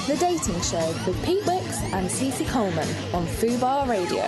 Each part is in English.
The Dating Show with Pete Wicks and Cece Coleman on Fubar Radio.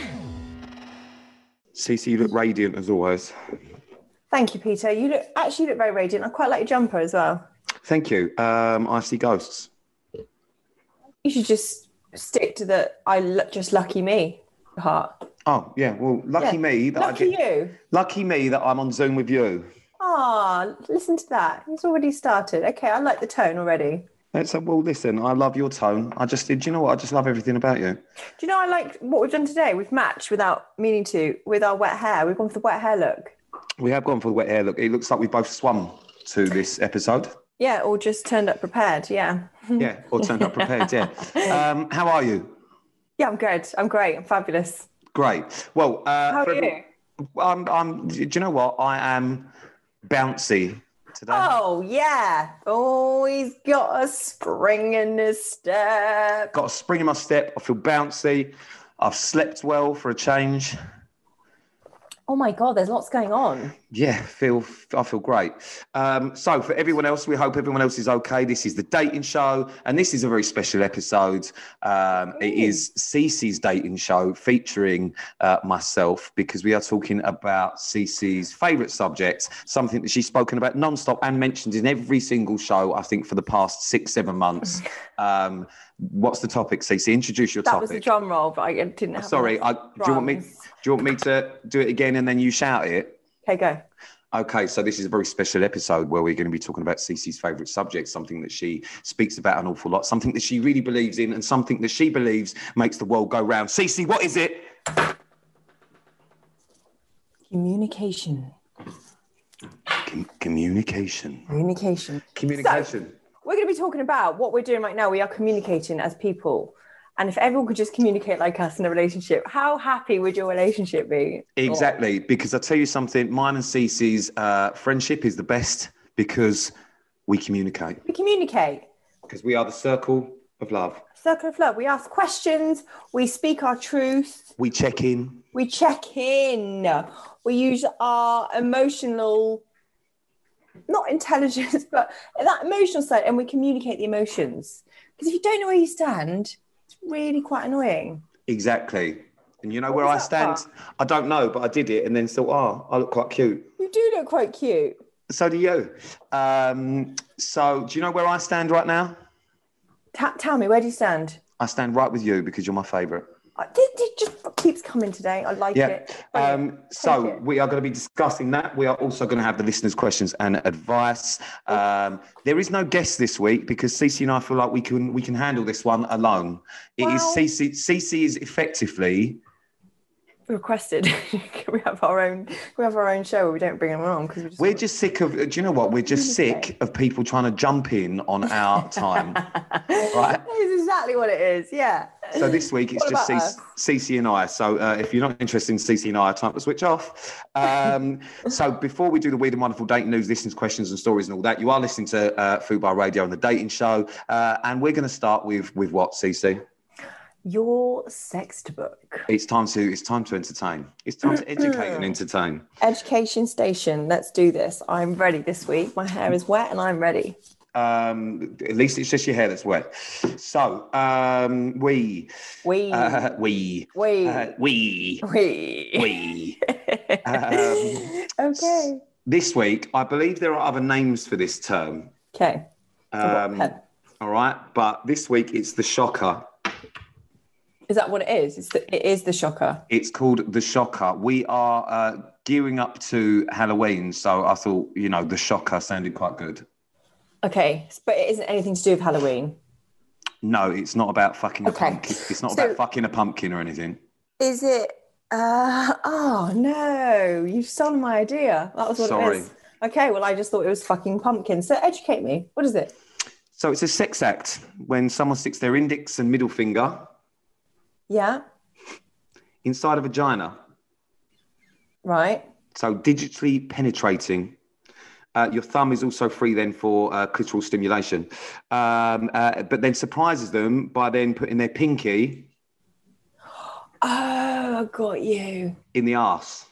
Cece, you look radiant as always. Thank you, Peter. You look very radiant. I quite like your jumper as well. Thank you. I see ghosts. You should just stick to the just lucky me part. Oh, yeah. Well, lucky me that Lucky me that I'm on Zoom with you. Ah, listen to that. It's already started. Okay, I like the tone already. Well, listen, I love your tone. Do you know what? I just love everything about you. Do you know I like what we've done today? We've matched without meaning to with our wet hair. We've gone for the wet hair look. We have gone for the wet hair look. It looks like we both swum to this episode. Yeah, or just turned up prepared, yeah. Yeah, or turned up prepared, yeah. How are you? Yeah, I'm good. I'm great. I'm fabulous. Great. Well, how are you? Do you know what? I am bouncy today. Oh, yeah. Oh, he's got a spring in his step. Got a spring in my step. I feel bouncy. I've slept well for a change. Oh my God, there's lots going on. Yeah, I feel great. So for everyone else, we hope everyone else is okay. This is the dating show, and this is a very special episode. It is Cece's dating show featuring myself, because we are talking about Cece's favourite subject, something that she's spoken about non-stop and mentioned in every single show, I think, for the past 6-7 months. What's the topic, Cece? Introduce your topic. That was a drum roll, but I didn't have Sorry, do you want me to do it again and then you shout it? Okay, go. Okay, so this is a very special episode where we're going to be talking about Cece's favourite subject, something that she speaks about an awful lot, something that she really believes in, and something that she believes makes the world go round. Cece, what is it? Communication. Communication. So, we're going to be talking about what we're doing right now. We are communicating as people. And if everyone could just communicate like us in a relationship, how happy would your relationship be? Exactly. Because I'll tell you something, mine and Cece's friendship is the best because we communicate. We communicate. Because we are the circle of love. Circle of love. We ask questions. We speak our truth. We check in. We use our emotional... not intelligence, but that emotional side, and we communicate the emotions. Because if you don't know where you stand, it's really quite annoying. Exactly. And you know where I stand? I don't know, but I did it and then thought, I look quite cute. You do look quite cute. So do you. So do you know where I stand right now? Tell me, where do you stand? I stand right with you because you're my favourite. It just keeps coming today. I like it. So we are going to be discussing that. We are also going to have the listeners' questions and advice. There is no guest this week because Cece and I feel like we can handle this one alone. It is Cece. Cece is effectively requested. we have our own show where we don't bring them on because we're just sick of. Do you know what? We're just sick of people trying to jump in on our time. Right? That is exactly what it is. Yeah. So this week it's just Cece and I. So if you're not interested in Cece and I, time to switch off. So before we do the weird and wonderful dating news, listeners' questions and stories and all that, you are listening to Fubar Radio and the Dating Show, and we're going to start with what, Cece? Your sext book. It's time to entertain. It's time to educate and entertain. Education station. Let's do this. I'm ready this week. My hair is wet and I'm ready. At least it's just your hair that's wet. So Okay. This week, I believe there are other names for this term. Okay. All right, but this week it's the shocker. Is that what it is? It is the shocker. It's called the shocker. We are gearing up to Halloween, so I thought, the shocker sounded quite good. Okay, but it isn't anything to do with Halloween. No, it's not about fucking a pumpkin. It's not about fucking a pumpkin or anything. Is it? Oh no, you've stolen my idea. That was what it is. Okay, well, I just thought it was fucking pumpkin. So educate me. What is it? So it's a sex act when someone sticks their index and middle finger. Yeah. Inside a vagina. Right. So digitally penetrating. Your thumb is also free then for clitoral stimulation. But then surprises them by then putting their pinky... Oh, I got you. ...in the arse.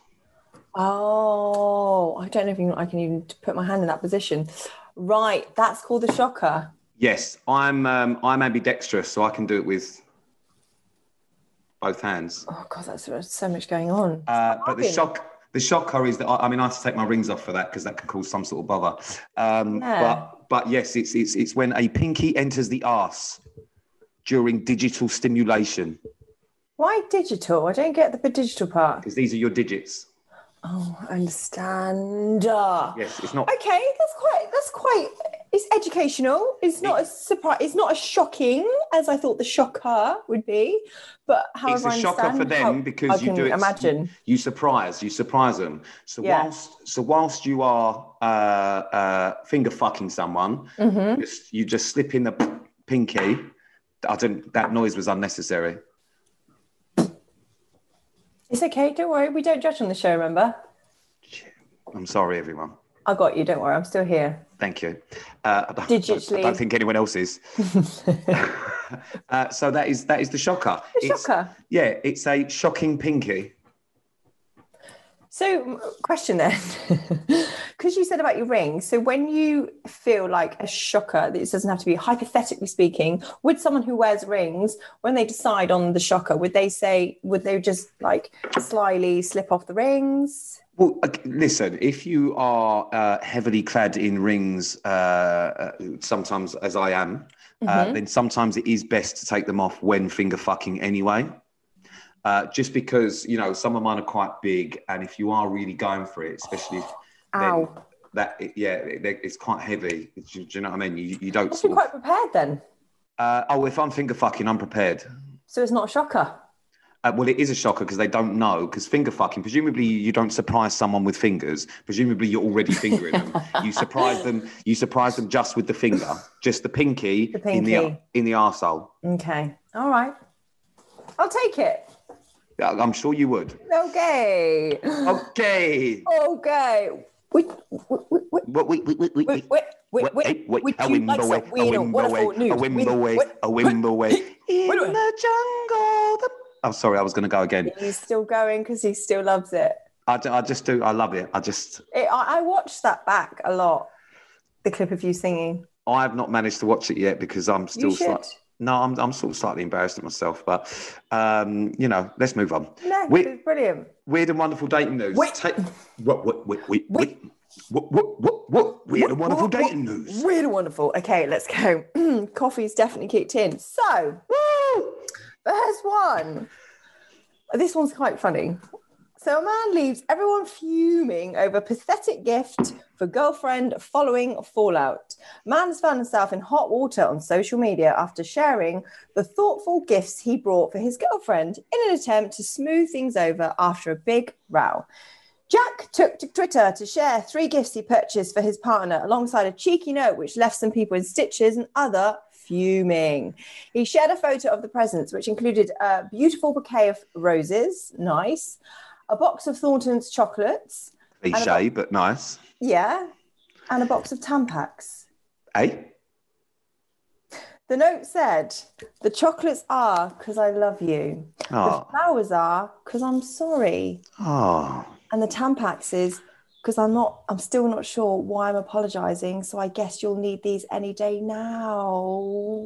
Oh, I don't know if I can even put my hand in that position. Right, that's called the shocker. Yes, I'm ambidextrous, so I can do it with both hands. Oh God, that's so much going on. But the shocker is that I mean I have to take my rings off for that because that can cause some sort of bother. But yes, it's when a pinky enters the arse during digital stimulation. Why digital? I don't get the digital part. Because these are your digits. Oh, I understand. Yes, it's not. Okay, that's quite. It's educational. It's not as surprise. It's not as shocking as I thought the shocker would be. But however, It's a shocker for them because you do it. Imagine you surprise them. So whilst you are finger fucking someone, you just slip in the pinky. That noise was unnecessary. It's okay. Don't worry. We don't judge on the show. Remember. I'm sorry, everyone. I got you. Don't worry. I'm still here. Thank you. Digitally. I don't think anyone else is. So that is the shocker. Shocker. Yeah, it's a shocking pinky. So, question then, because you said about your ring. So, when you feel like a shocker, this doesn't have to be hypothetically speaking, would someone who wears rings, when they decide on the shocker, would they just like slyly slip off the rings? Well, listen, if you are heavily clad in rings, sometimes as I am, then sometimes it is best to take them off when finger fucking anyway. Just because, some of mine are quite big, and if you are really going for it, especially it's quite heavy. Do you know what I mean? You don't. You're quite prepared then. If I'm finger fucking, I'm prepared. So it's not a shocker. Well, it is a shocker because they don't know. Because finger fucking, presumably you don't surprise someone with fingers. Presumably you're already fingering them. You surprise them just with the finger, just the pinky. in the arsehole. Okay, all right, I'll take it. I'm sure you would. Okay. Wait. In the jungle. I'm sorry, I was going to go again. He's still going because he still loves it. I just do. I love it. I watched that back a lot. The clip of you singing. I have not managed to watch it yet because I'm still I'm sort of slightly embarrassed at myself, but let's move on. No, it's brilliant. Weird and wonderful dating news. Wait. Weird and wonderful dating news. Weird and wonderful. Okay, let's go. Coffee's definitely kicked in. So, first one. This one's quite funny. So a man leaves everyone fuming over pathetic gift for girlfriend following fallout. Man's found himself in hot water on social media after sharing the thoughtful gifts he brought for his girlfriend in an attempt to smooth things over after a big row. Jack took to Twitter to share 3 gifts he purchased for his partner alongside a cheeky note which left some people in stitches and other fuming. He shared a photo of the presents, which included a beautiful bouquet of roses, nice, a box of Thornton's chocolates. Cliche, but nice. Yeah, and a box of Tampax. Hey? The note said, the chocolates are because I love you. Oh. The flowers are because I'm sorry. Oh. And the Tampax is because I'm still not sure why I'm apologising, so I guess you'll need these any day now.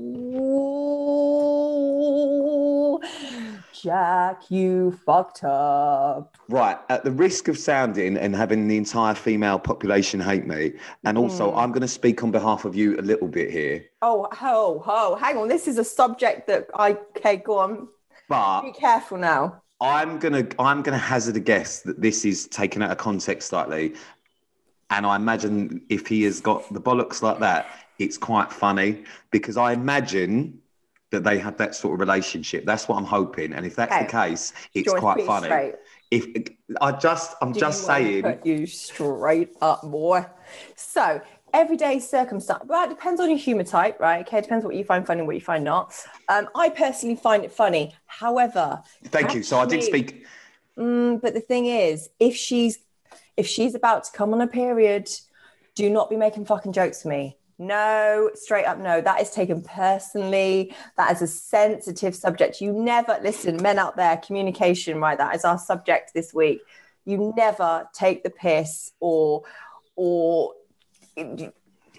Jack, you fucked up. Right, at the risk of sounding and having the entire female population hate me, and also I'm going to speak on behalf of you a little bit here. Oh, hang on. This is a subject that okay, go on. But be careful now. I'm gonna hazard a guess that this is taken out of context slightly, and I imagine if he has got the bollocks like that, it's quite funny because I imagine that they have that sort of relationship. That's what I'm hoping, and if that's the case, it's quite funny. Straight? I'm just saying, put you straight up, boy. So everyday circumstance. Well, it depends on your humour type, right? Okay, it depends what you find funny and what you find not. I personally find it funny. However, thank you. So I did speak. But the thing is, if she's about to come on a period, do not be making fucking jokes to me. No, straight up no. That is taken personally. That is a sensitive subject. You never, listen, men out there, communication, right? That is our subject this week. You never take the piss or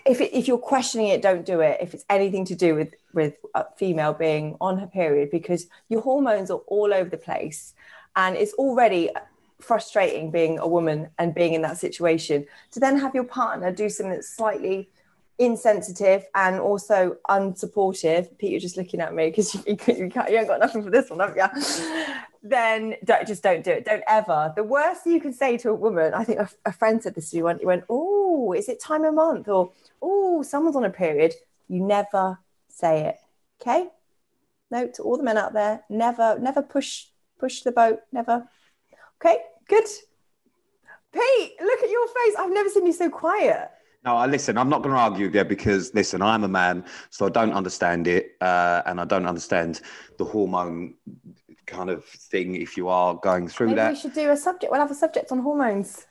if you're questioning it, don't do it. If it's anything to do with a female being on her period, because your hormones are all over the place, and it's already frustrating being a woman and being in that situation. To then have your partner do something that's slightly insensitive and also unsupportive. Pete, you're just looking at me because you ain't got nothing for this one, have you? Then don't do it. Don't ever. The worst you can say to a woman, I think a friend said this to me once, he went, oh, is it time of month? Or, oh, someone's on a period. You never say it. Okay? No, to all the men out there, never push the boat. Never. Okay, good. Pete, look at your face. I've never seen you so quiet. No, listen, I'm not going to argue with you because, listen, I'm a man, so I don't understand it. And I don't understand the hormone kind of thing if you are going through Maybe that. we should do a subject. We'll have a subject on hormones.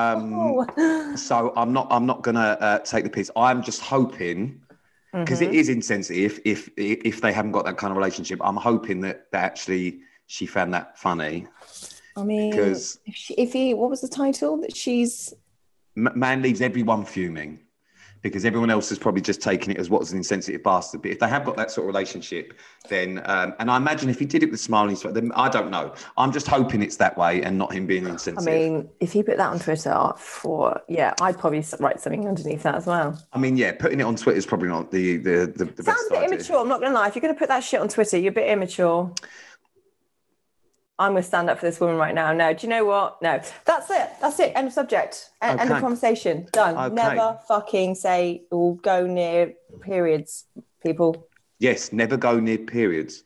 So I'm not going to take the piss. I'm just hoping, because it is insensitive if they haven't got that kind of relationship. I'm hoping that actually she found that funny. I mean, because if he, what was the title? That she's... Man leaves everyone fuming because everyone else has probably just taken it as what's an insensitive bastard. But if they have got that sort of relationship, then, and I imagine if he did it with smiling, then I don't know. I'm just hoping it's that way and not him being insensitive. I mean, if he put that on Twitter I'd probably write something underneath that as well. I mean, yeah, putting it on Twitter is probably not the best idea. Sounds a bit immature, I'm not going to lie. If you're going to put that shit on Twitter, you're a bit immature. I'm going to stand up for this woman right now. No, do you know what? No. That's it. End of subject. End of conversation. Done. Okay. Never fucking say or go near periods, people. Yes, never go near periods.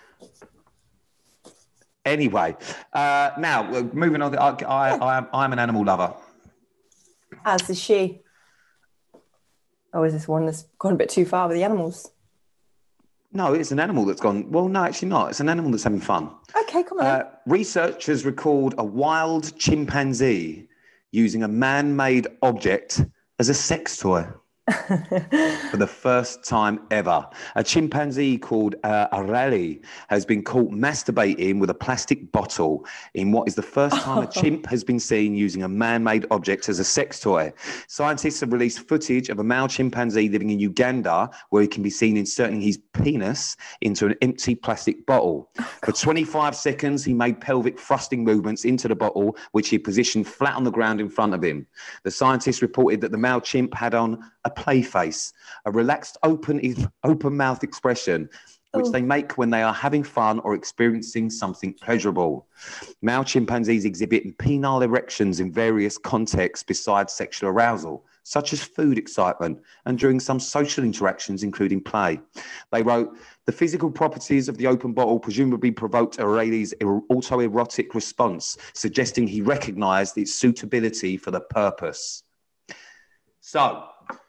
Anyway, now, moving on. I'm an animal lover. As is she. Or is this one that's gone a bit too far with the animals? No, it's an animal that's gone... Well, no, actually not. It's an animal that's having fun. Okay, come on. Researchers recalled a wild chimpanzee using a man-made object as a sex toy for the first time ever. A chimpanzee called Areli has been caught masturbating with a plastic bottle in what is the first time a chimp has been seen using a man-made object as a sex toy. Scientists have released footage of a male chimpanzee living in Uganda where he can be seen inserting his penis into an empty plastic bottle. For 25 seconds, he made pelvic thrusting movements into the bottle, which he positioned flat on the ground in front of him. The scientists reported that the male chimp had on a play face, a relaxed, open mouth expression, which they make when they are having fun or experiencing something pleasurable. Male chimpanzees exhibit penile erections in various contexts besides sexual arousal, such as food excitement and during some social interactions, including play. They wrote, the physical properties of the open bottle presumably provoked Areli's autoerotic response, suggesting he recognized its suitability for the purpose. So,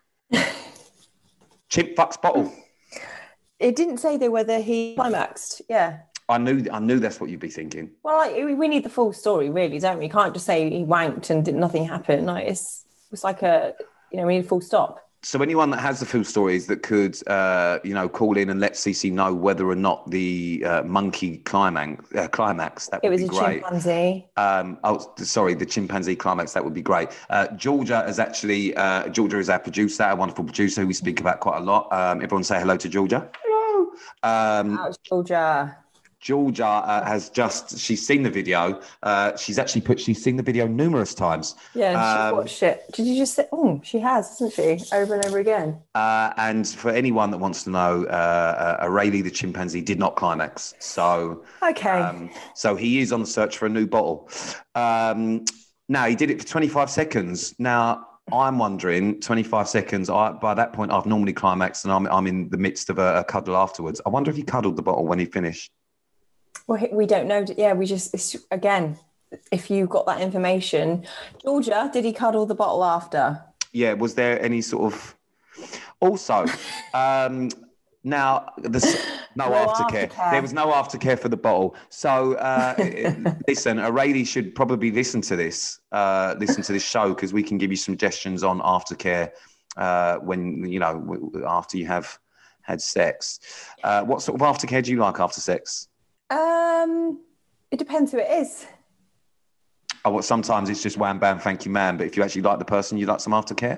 chimp fucks bottle. It didn't say though whether he climaxed. Yeah. I knew that's what you'd be thinking. Well, we need the full story, really, don't we? You can't just say he wanked and nothing happened. Like it's like we need a full stop. So anyone that has the full stories that could, call in and let CC know whether or not the monkey climax, that would be great. It was a chimpanzee. The chimpanzee climax, that would be great. Georgia is our producer, our wonderful producer who we speak about quite a lot. Everyone say hello to Georgia. Hello. How's Georgia? Georgia she's seen the video. She's seen the video numerous times. Yeah, she's watched it. Did you just say, she has, hasn't she? Over and over again. And for anyone that wants to know, Areli the chimpanzee did not climax. So, okay. So he is on the search for a new bottle. Now, he did it for 25 seconds. Now, I'm wondering, 25 seconds, by that point, I've normally climaxed and I'm in the midst of a cuddle afterwards. I wonder if he cuddled the bottle when he finished. Well, we don't know. Yeah, again, if you got that information. Georgia, did he cuddle the bottle after? Yeah, was there any sort of... Also, now, there's no aftercare. There was no aftercare for the bottle. So, listen, Areli should probably listen to this show because we can give you suggestions on aftercare when, after you have had sex. What sort of aftercare do you like after sex? It depends who it is. Oh, well, sometimes it's just wham, bam, thank you, man. But if you actually like the person, you like some aftercare?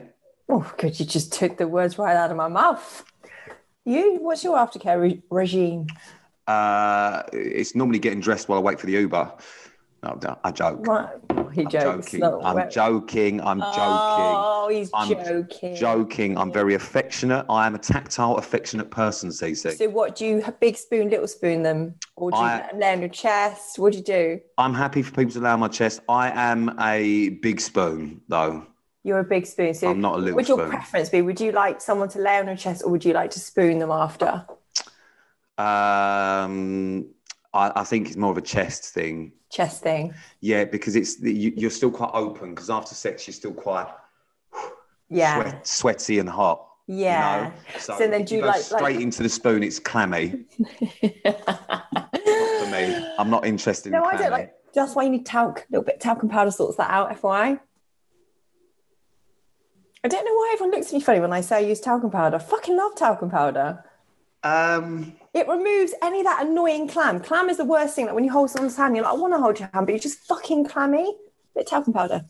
Oh, good. You just took the words right out of my mouth. What's your aftercare regime? It's normally getting dressed while I wait for the Uber. No, I joke. Right. He jokes. Joking. No, I'm joking. I'm joking. Oh, he's I'm joking. Joking. I'm very affectionate. I am a tactile, affectionate person, CC. So what, do you big spoon, little spoon them? Or do you let them lay on your chest? What do you do? I'm happy for people to lay on my chest. I am a big spoon, though. You're a big spoon. So I'm not a little would spoon. your preference be, would you like someone to lay on your chest or would you like to spoon them after? I think it's more of a chest thing. Chest thing. Yeah, because you're still quite open, because after sex you're still quite sweaty and hot. Yeah. You know? So then do you go like straight into the spoon? It's clammy. Not for me. I'm not interested in clammy. I don't like. That's why you need talc. A little bit of talcum powder sorts that out. FYI. I don't know why everyone looks at me funny when I say I use talcum powder. I fucking love talcum powder. It removes any of that annoying clam. Clam is the worst thing. Like when you hold someone's hand, you're like, I want to hold your hand, but you're just fucking clammy. Bit of talcum powder.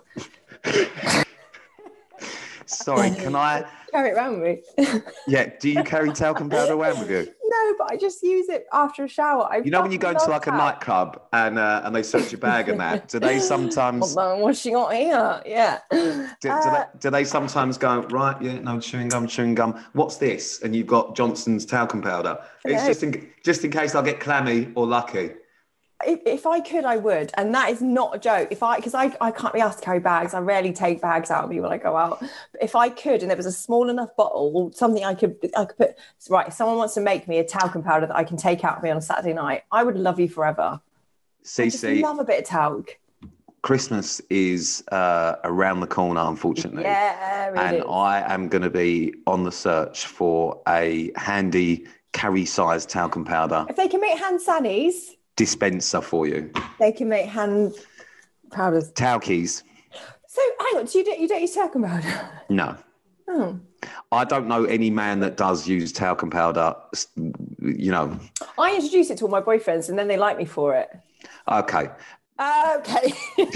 Sorry, can I carry it around with me? Yeah, do you carry talcum powder around with you? No, but I just use it after a shower. You know when you go into like a nightclub and they search your bag and that, do they sometimes... What's she got here? Yeah. Do they sometimes go, right, yeah, no, chewing gum. What's this? And you've got Johnson's talcum powder. It's just in case I get clammy or lucky. If I could, I would. And that is not a joke. Because I can't be asked to carry bags. I rarely take bags out of me when I go out. But if I could, and there was a small enough bottle or something I could put, right, if someone wants to make me a talcum powder that I can take out of me on a Saturday night, I would love you forever. CC, I just love a bit of talc. Christmas is around the corner, unfortunately. Yeah, and I am going to be on the search for a handy carry-sized talcum powder. If they can make hand sannies... dispenser for you. They can make hand powders. Talkies. So hang on, you don't use talcum powder? No. Oh. I don't know any man that does use talcum powder, you know. I introduce it to all my boyfriends and then they like me for it. Okay. Okay.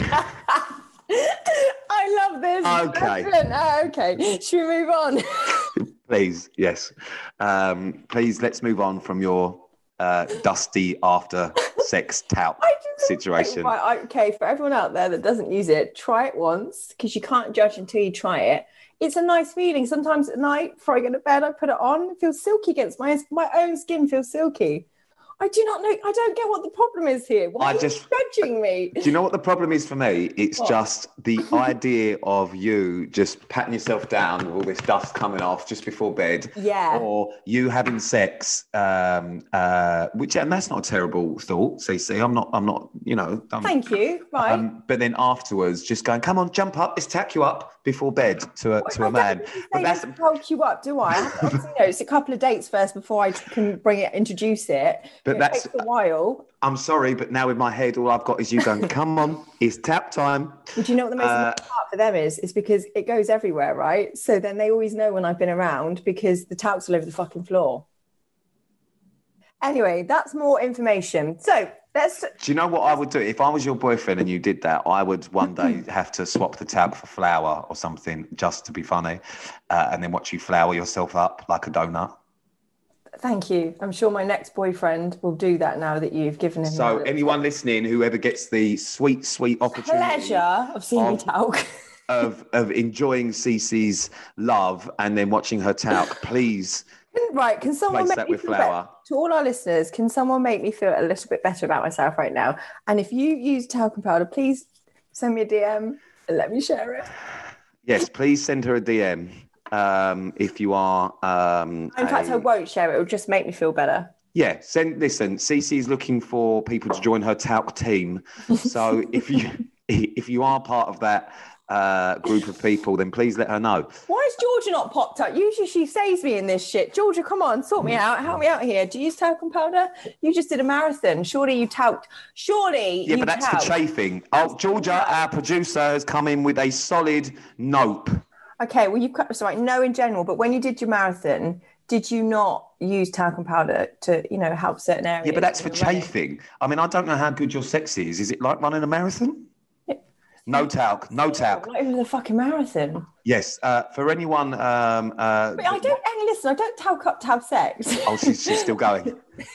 I love this. Okay. Okay. Should we move on? Please, yes. Please, let's move on from your dusty after sex talc situation. Okay, for everyone out there that doesn't use it, try it once because you can't judge until you try it. It's a nice feeling. Sometimes at night before I go to bed, I put it on. It feels silky against my own skin. Feels silky. I do not know. I don't get what the problem is here. Why are you judging me? Do you know what the problem is for me? It's just the idea of you just patting yourself down with all this dust coming off just before bed. Yeah. Or you having sex, and that's not a terrible thought, CC. I'm not, you know. Thank you. Right. But then afterwards, just going, come on, jump up. Let's tack you up before bed to a man. But that's tack you up, do I? Obviously, it's a couple of dates first before I can introduce it. But it takes a while. I'm sorry, but now in my head, all I've got is you going, come on, it's tap time. But you know what the most important part for them is? It's because it goes everywhere, right? So then they always know when I've been around because the talc's all over the fucking floor. Anyway, that's more information. So do you know what I would do? If I was your boyfriend and you did that, I would one day have to swap the talc for flour or something just to be funny and then watch you flour yourself up like a donut. Thank you. I'm sure my next boyfriend will do that now that you've given him. So anyone listening, whoever gets the sweet opportunity, pleasure of seeing me talc, of enjoying Cece's love and then watching her talc, please. Right, can someone make me feel better? To all our listeners, can someone make me feel a little bit better about myself right now? And if you use talcum powder, please send me a DM and let me share it. Yes, please send her a DM. If you are in fact I won't share it, it'll just make me feel better. Yeah, listen, Cece's looking for people to join her talc team. So if you are part of that group of people, then please let her know. Why has Georgia not popped up? Usually she saves me in this shit. Georgia, come on, sort me out, help me out here. Do you use talcum powder? You just did a marathon. Surely you talked. Yeah, but that's for chafing. Oh, Georgia, our producer, has come in with a solid nope. Okay, well, no in general, but when you did your marathon, did you not use talcum powder to, help certain areas? Yeah, but that's for chafing. I mean, I don't know how good your sex is. Is it like running a marathon? No talc. No talc. Not even the fucking marathon. Yes. For anyone. But I don't. Hey, listen, I don't talc up to have sex. Oh, she's still going.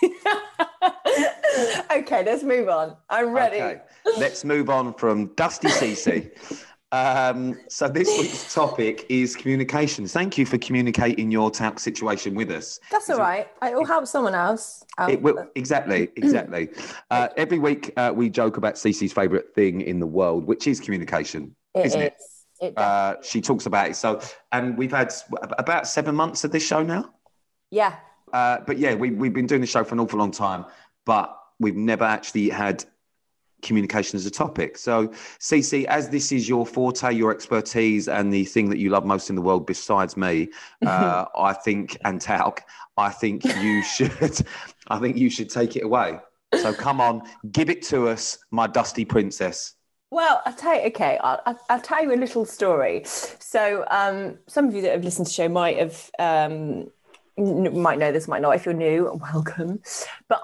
Okay, let's move on. I'm ready. Okay. Let's move on from Dusty Cece. So this week's topic is communications. Thank you for communicating your talc situation with us. That's all right. It will help someone else. It will, exactly. Every week we joke about Cece's favourite thing in the world, which is communication, isn't it? She talks about it. So, and we've had about 7 months of this show now. Yeah. But yeah, we've been doing the show for an awful long time, but we've never actually had communication as a topic. So, Cece, as this is your forte, your expertise, and the thing that you love most in the world besides me, I think, and talc, I think you should take it away. So come on, give it to us, my dusty princess. Well, I'll tell you, okay, I'll tell you a little story. So some of you that have listened to the show might know this, might not. If you're new, welcome. But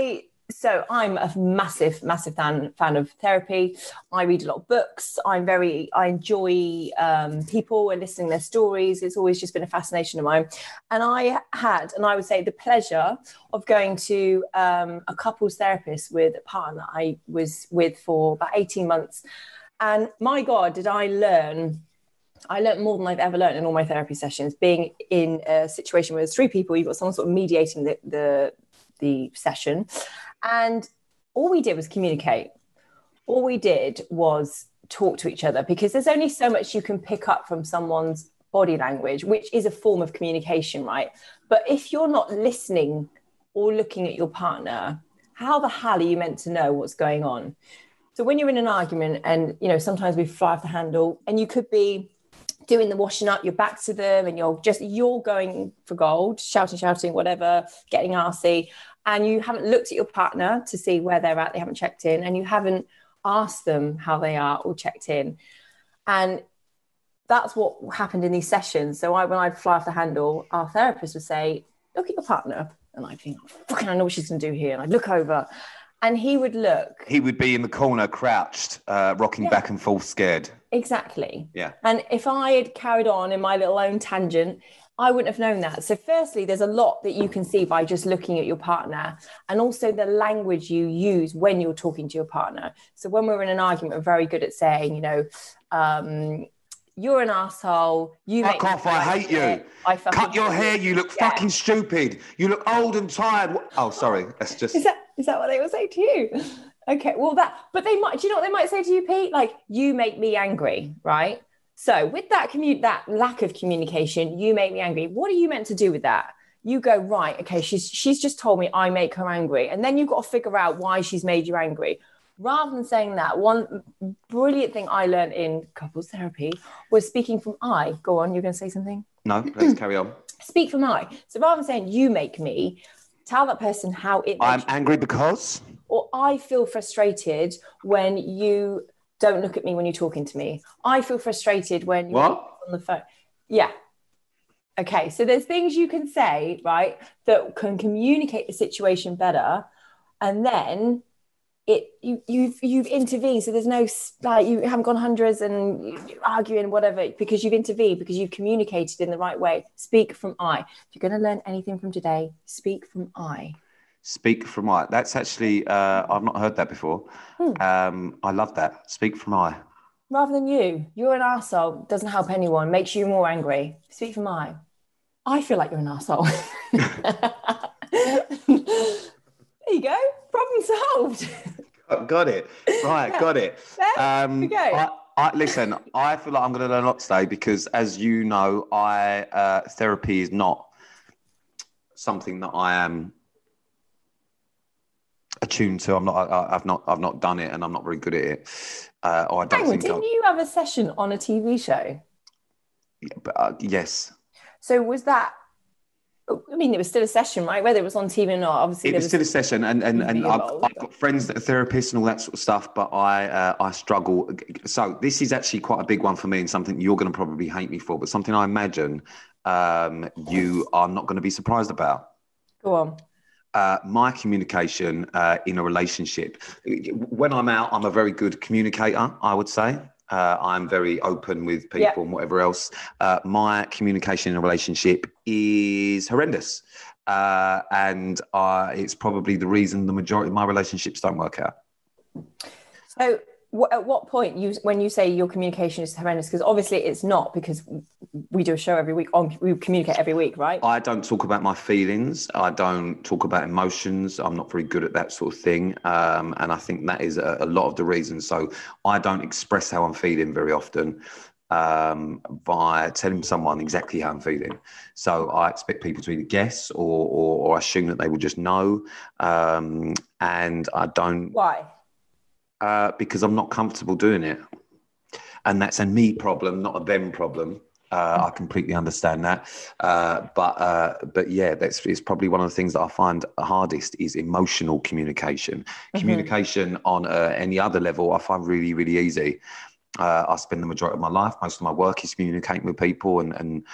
I'm a massive fan of therapy. I read a lot of books. I enjoy people and listening to their stories. It's always just been a fascination of mine. And I would say the pleasure of going to a couples therapist with a partner I was with for about 18 months. And my God, did I learn more than I've ever learned in all my therapy sessions, being in a situation where there's three people, you've got someone sort of mediating the session. And all we did was communicate. All we did was talk to each other, because there's only so much you can pick up from someone's body language, which is a form of communication, right? But if you're not listening or looking at your partner, how the hell are you meant to know what's going on? So when you're in an argument and, sometimes we fly off the handle, and you could be doing the washing up, your back to them, and you're going for gold, shouting, whatever, getting arsey. And you haven't looked at your partner to see where they're at, they haven't checked in, and you haven't asked them how they are or checked in. And that's what happened in these sessions. So when I'd fly off the handle, our therapist would say, look at your partner. And I'd think, I know what she's going to do here. And I'd look over, and he would look. He would be in the corner, crouched, rocking back and forth, scared. Exactly. Yeah. And if I had carried on in my little own tangent, I wouldn't have known that. So firstly, there's a lot that you can see by just looking at your partner, and also the language you use when you're talking to your partner. So when we're in an argument, we're very good at saying, you're an asshole. Fuck off, I hate you. Cut your hair, you look fucking stupid. You look old and tired. Oh, sorry. That's just... Is that what they will say to you? Okay, well but they might, do you know what they might say to you, Pete? Like, you make me angry, right? So with that lack of communication, you make me angry. What are you meant to do with that? You go, right, okay, she's just told me I make her angry. And then you've got to figure out why she's made you angry. Rather than saying that, one brilliant thing I learned in couples therapy was speaking from I. Go on, you're going to say something? No, let's carry on. Speak from I. So rather than saying you make me, tell that person how it makes I'm angry because? Or I feel frustrated when you don't look at me when you're talking to me. I feel frustrated when you're on the phone. Yeah. Okay. So there's things you can say, right, that can communicate the situation better. And then you've intervened. So there's no, like, you haven't gone hundreds and arguing, whatever, because you've intervened, because you've communicated in the right way. Speak from I. If you're going to learn anything from today, speak from I. Speak from I. That's actually, I've not heard that before. I love that. Speak from I. Rather than you're an arsehole, doesn't help anyone, makes you more angry. Speak from I. I feel like you're an arsehole. There you go. Problem solved. Got it. Right, yeah. Got it. Listen, I feel like I'm going to learn a lot today, because, as you know, therapy is not something that I am attuned to. I've not done it, and I'm not very good at it. Didn't you have a session on a TV show? Yeah, but, yes. So was that? I mean, it was still a session, right? Whether it was on TV or not, obviously. It was still a session, and I've got friends that are therapists and all that sort of stuff, but I struggle. So this is actually quite a big one for me, and something you're going to probably hate me for, but something I imagine you are not going to be surprised about. Go on. My communication in a relationship. When I'm out, I'm a very good communicator, I would say. I'm very open with people and whatever else. My communication in a relationship is horrendous. And it's probably the reason the majority of my relationships don't work out. So at what point, when you say your communication is horrendous, because obviously it's not, because we do a show every week, we communicate every week, right? I don't talk about my feelings. I don't talk about emotions. I'm not very good at that sort of thing. And I think that is a lot of the reason. So I don't express how I'm feeling very often by telling someone exactly how I'm feeling. So I expect people to either guess or assume that they will just know. And I don't. Why? Because I'm not comfortable doing it. And that's a me problem, not a them problem. I completely understand that. But yeah, it's probably one of the things that I find hardest is emotional communication. Communication on any other level, I find really, really easy. I spend the majority of my life, most of my work is communicating with people. And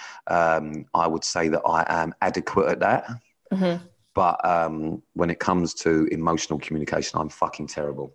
I would say that I am adequate at that. Mm-hmm. But when it comes to emotional communication, I'm fucking terrible.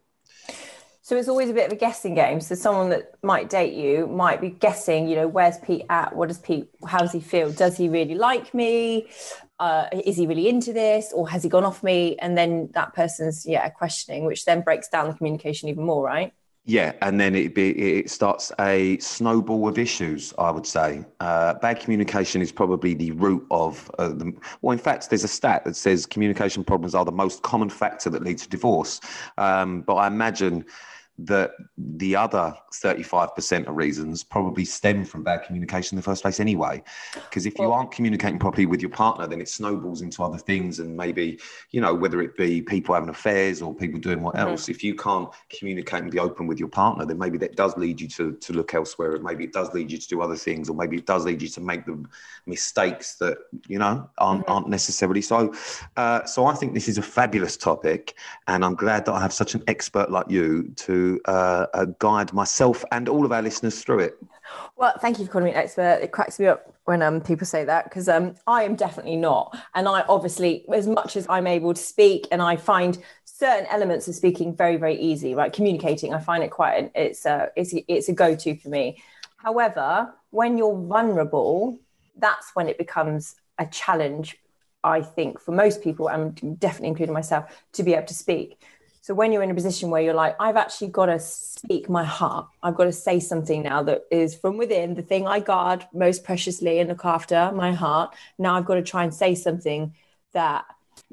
So it's always a bit of a guessing game. So someone that might date you might be guessing, where's Pete at? How does he feel? Does he really like me? Is he really into this? Or has he gone off me? And then that person's, questioning, which then breaks down the communication even more, right? Yeah, and then it starts a snowball of issues, I would say. Bad communication is probably the root of in fact, there's a stat that says communication problems are the most common factor that leads to divorce. But I imagine that the other 35% of reasons probably stem from bad communication in the first place anyway. Because if you aren't communicating properly with your partner, then it snowballs into other things. And maybe, whether it be people having affairs or people doing what else, if you can't communicate and be open with your partner, then maybe that does lead you to look elsewhere. And maybe it does lead you to do other things, or maybe it does lead you to make the mistakes that, aren't necessarily so. So I think this is a fabulous topic. And I'm glad that I have such an expert like you to guide myself and all of our listeners through it. Well, thank you for calling me an expert. It cracks me up when people say that, because I am definitely not. And I obviously, as much as I'm able to speak, and I find certain elements of speaking very, very easy, right? Communicating, I find it it's a go-to for me. However, when you're vulnerable, that's when it becomes a challenge, I think, for most people, and definitely including myself, to be able to speak. So when you're in a position where you're like, I've actually got to speak my heart, I've got to say something now that is from within, the thing I guard most preciously and look after, my heart. Now I've got to try and say something that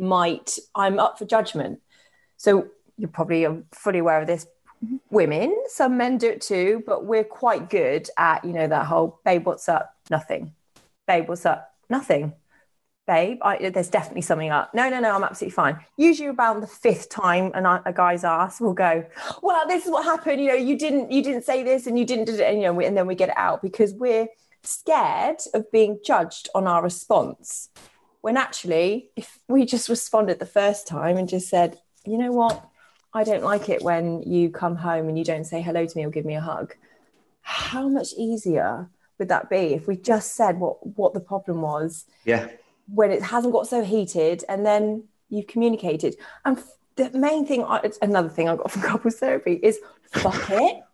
I'm up for judgment. So you're probably fully aware of this. Women, some men do it too, but we're quite good at, that whole, babe, what's up? Nothing. Babe, what's up? Nothing. Babe, there's definitely something up. No, I'm absolutely fine. Usually about the fifth time a guy's ass will go, well, this is what happened. You didn't say this and you didn't do it. And then we get it out because we're scared of being judged on our response. When actually, if we just responded the first time and just said, you know what? I don't like it when you come home and you don't say hello to me or give me a hug. How much easier would that be if we just said what the problem was? Yeah. When it hasn't got so heated, and then you've communicated. And the main thing, another thing I got from couples therapy is fuck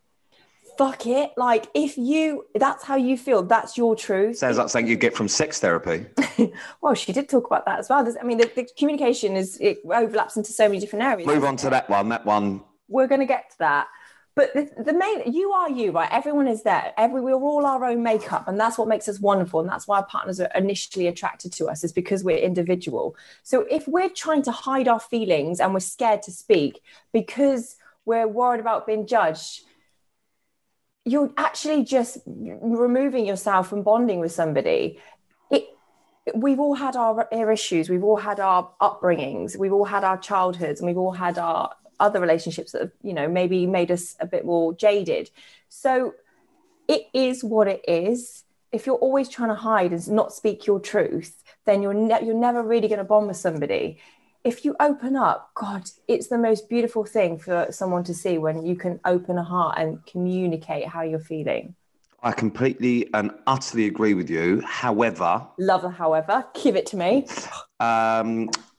it. Like, that's how you feel, that's your truth. Sounds like something you get from sex therapy. Well, she did talk about that as well. The communication it overlaps into so many different areas. Move on to that one. We're going to get to that. But the main, you are you, right? Everyone is there. We're all our own makeup. And that's what makes us wonderful. And that's why our partners are initially attracted to us, is because we're individual. So if we're trying to hide our feelings and we're scared to speak because we're worried about being judged, you're actually just removing yourself from bonding with somebody. We've all had our issues. We've all had our upbringings. We've all had our childhoods, and we've all had our other relationships that have, maybe made us a bit more jaded. So it is what it is. If you're always trying to hide and not speak your truth, then you're never really going to bond with somebody. If you open up, God, it's the most beautiful thing for someone to see, when you can open a heart and communicate how you're feeling. I completely and utterly agree with you. However, love a however, give it to me.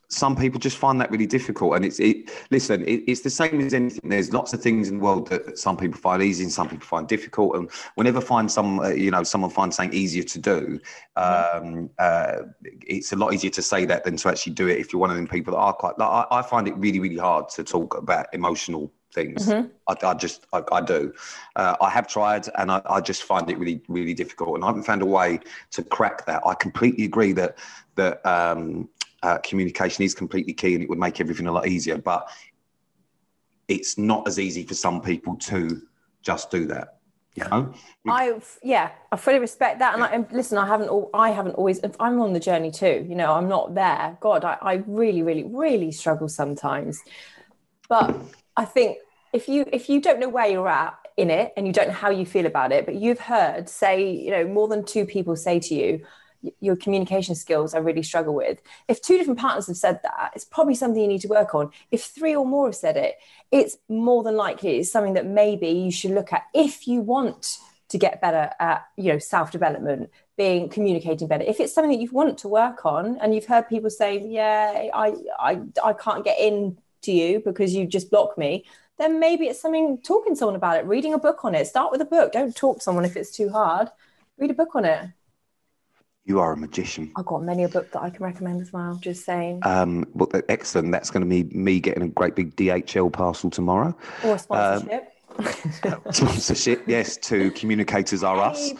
some people just find that really difficult. And it's the same as anything. There's lots of things in the world that some people find easy and some people find difficult. And whenever someone finds something easier to do, it's a lot easier to say that than to actually do it. If you're one of them people that are quite, like, I find it really, really hard to talk about emotional things. I do. I have tried, and I just find it really, really difficult. And I haven't found a way to crack that. I completely agree that communication is completely key, and it would make everything a lot easier. But it's not as easy for some people to just do that. You know? I fully respect that. And listen, I haven't always. I'm on the journey too. You know, I'm not there. God, I really, really, really struggle sometimes. But I think if you don't know where you're at in it and you don't know how you feel about it, but you've heard, say, you know, more than 2 people say to you, your communication skills I really struggle with. If 2 different partners have said that, it's probably something you need to work on. If 3 or more have said it, it's more than likely it's something that maybe you should look at if you want to get better at, you know, self-development, communicating better. If it's something that you want to work on and you've heard people say, yeah, I can't get in to you because you just block me, then maybe it's something, talking to someone about it, reading a book on it. Start with a book. Don't talk to someone if it's too hard. Read a book on it. You are a magician. I've got many a book that I can recommend as well, just saying. Well, excellent. That's going to be me getting a great big DHL parcel tomorrow. Or a sponsorship. Sponsorship, yes, to Communicators Are Us.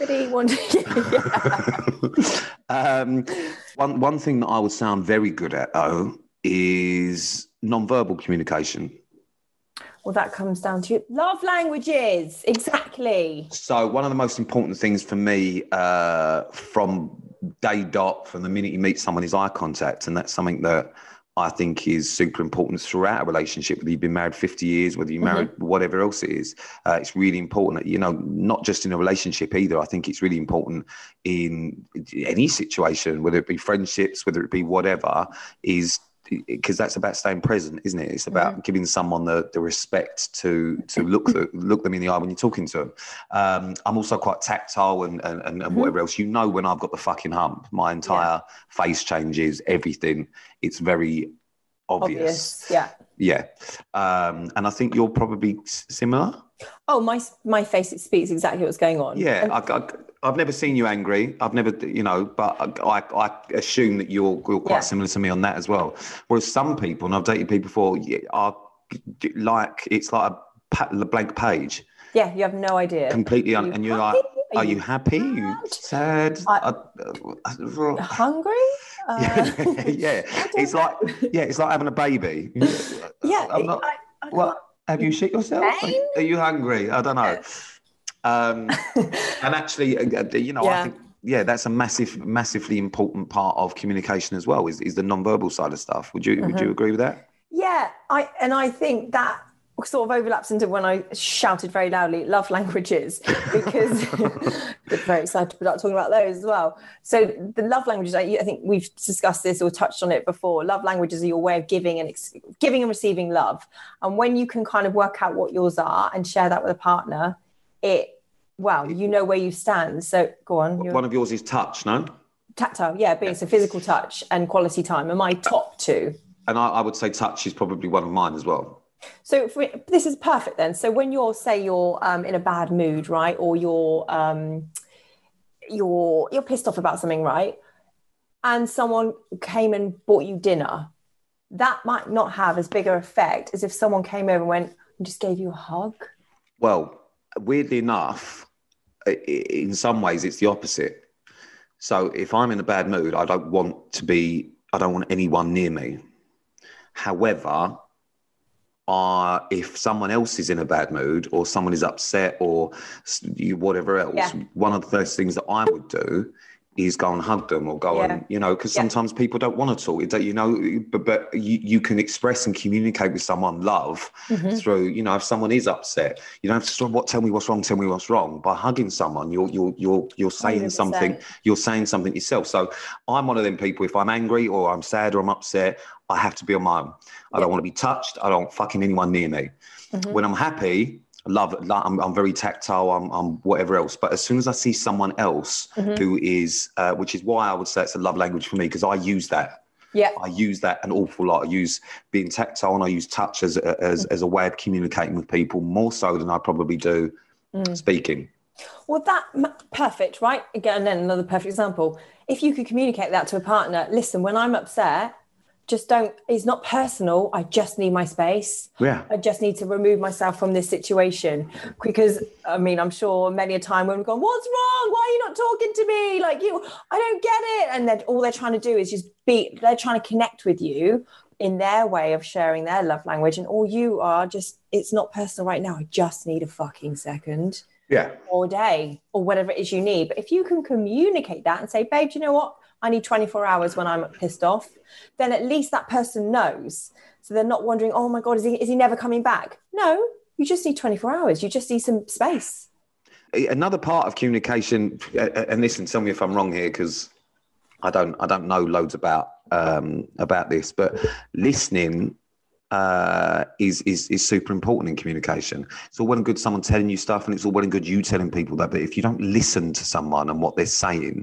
One thing that I would say I'm very good at, though, is non-verbal communication. Well, that comes down to love languages. Exactly. So one of the most important things for me from day dot, from the minute you meet someone, is eye contact. And that's something that I think is super important throughout a relationship, whether you've been married 50 years, whether you're married, whatever else it is. It's really important, you know, not just in a relationship either. I think it's really important in any situation, whether it be friendships, whether it be whatever, is because that's about staying present, isn't it? It's about giving someone the respect to look them in the eye when you're talking to them. I'm also quite tactile and whatever else. You know, when I've got the fucking hump, my entire face changes, everything. It's very obvious. Yeah. And I think you're probably similar. Oh, my face, it speaks exactly what's going on. Yeah, I've never seen you angry. I've never, you know, but I assume that you're quite similar to me on that as well. Whereas some people, and I've dated people before, are like, it's like a blank page. Yeah, you have no idea. Completely, and you're like, are you happy? Are you sad? Hungry? Yeah, it's like having a baby. What? Have you shit yourself? Are you hungry? I don't know. And actually, you know, I think, that's a massively important part of communication as well, is the non-verbal side of stuff. Would you agree with that? Yeah, I think that sort of overlaps into when I shouted very loudly love languages, because I'm very excited to start talking about those as well. So the love languages, I think we've discussed this or touched on it before. Love languages are your way of giving and receiving love. And when you can kind of work out what yours are and share that with a partner, you know where you stand. So go on. One of yours is touch, no? Tactile, but it's a physical touch and quality time are my top 2. And I would say touch is probably one of mine as well. So this is perfect then. So when you're in a bad mood, right, or you're pissed off about something, right, and someone came and bought you dinner, that might not have as big an effect as if someone came over and went and just gave you a hug. Well, weirdly enough, in some ways it's the opposite. So if I'm in a bad mood, I don't want anyone near me. However, if someone else is in a bad mood or someone is upset or whatever else, one of the first things that I would do is go and hug them or go and, you know, because sometimes people don't want to talk, you know, but you can express and communicate with someone love through, you know, if someone is upset, you don't have to stop, tell me what's wrong. By hugging someone, you're saying 100%. Something, you're saying something yourself. So I'm one of them people, if I'm angry or I'm sad or I'm upset, I have to be on my own. I don't want to be touched. I don't fucking anyone near me. When I'm happy, I'm very tactile. I'm whatever else. But as soon as I see someone else who is, which is why I would say it's a love language for me, because I use that. Yeah. I use that an awful lot. I use being tactile and I use touch as a way of communicating with people more so than I probably do speaking. Well, perfect, right? Again, then another perfect example. If you could communicate that to a partner, listen, when I'm upset, it's not personal. I just need my space. Yeah. I just need to remove myself from this situation. Because, I mean, I'm sure many a time when we've gone, what's wrong? Why are you not talking to me? Like, I don't get it. And then all they're trying to do is they're trying to connect with you in their way of sharing their love language. And all you are it's not personal right now. I just need a fucking second. Yeah. Or a day or whatever it is you need. But if you can communicate that and say, babe, do you know what? I need 24 hours when I'm pissed off, then at least that person knows. So they're not wondering, oh my God, is he never coming back? No, you just need 24 hours. You just need some space. Another part of communication, and listen, tell me if I'm wrong here, because I don't know loads about this, but listening is super important in communication. It's all well and good someone telling you stuff, and it's all well and good you telling people that, but if you don't listen to someone and what they're saying,